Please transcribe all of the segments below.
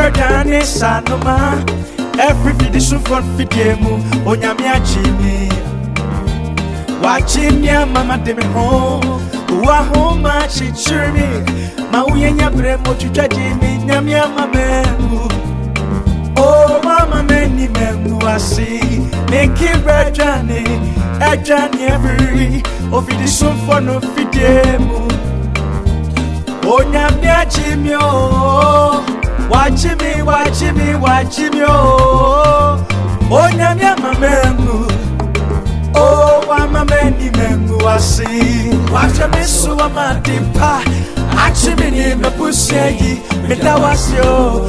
Dani Sanoma, every video so for Fidemu, Onyamia Jimmy. Watching ya mama de me home, Wahoma chichurni, Mauya Bremo to Jimmy, Nyamia Mamemu. Oh, mama, many men I see, make it red Johnny, a Johnny every, of it is so for no Fidemu. Oh, Nyamia Jimmy, watch me, oh, Nyamia Mamemu. Oh, mama, many men I see, watch me so I'm a deeper. Actually, me pussy, me that was yo.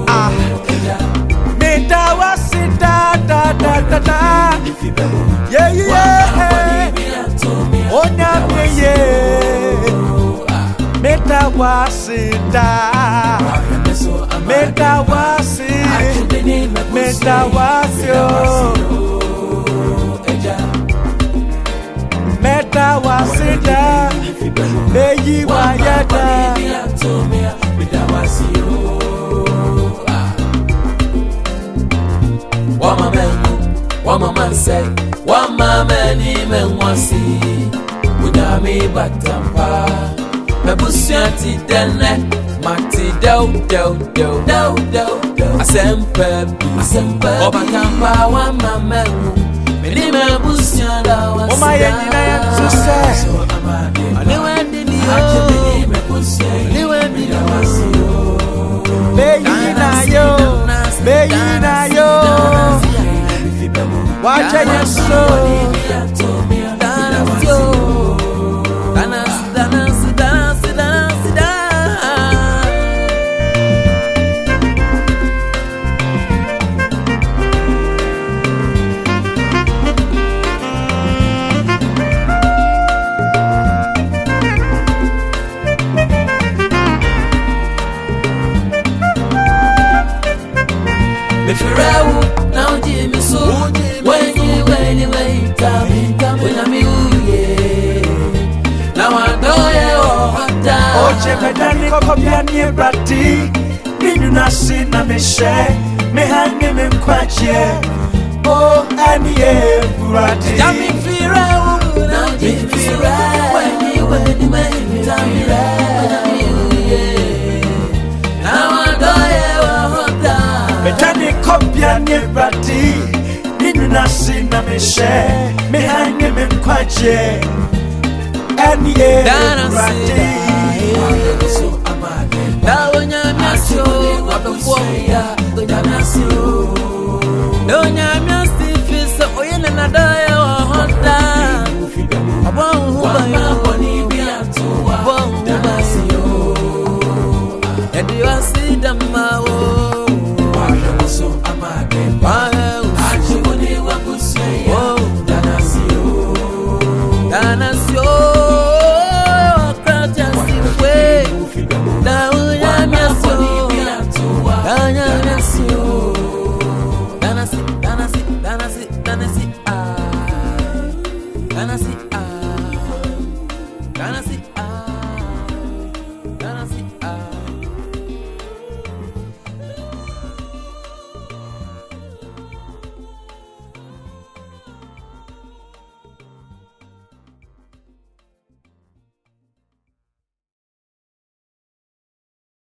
Me that was it, da. Yeah. Oh, Nyamia, yeah. Me that was it, da. Me that was yo. Meta wasida, beyi wayada. Wama man say, wama many men wasi. Udami batampa, mebusianti dene, mati do. Asempe, obatampa wama menu. Many men busianda was. Oh my God, to say. Watch your soul. If you're out, now Jimmy so when you when I'm you, now I know you're Oh, Jemedani Kopiani Brati, Nina Sina Michelle, Mehani Mquache. Oh, and yeah, Brati. Yami Fira, now Jimmy Fira, when you now I know you're Medani Kopiani Brati, Nina Sina Michelle, Mehani Mquache. And yeah, Brati. Now when you're not so, what the fuck, yeah, the Janasio. No, you're not still, so, oh, you're not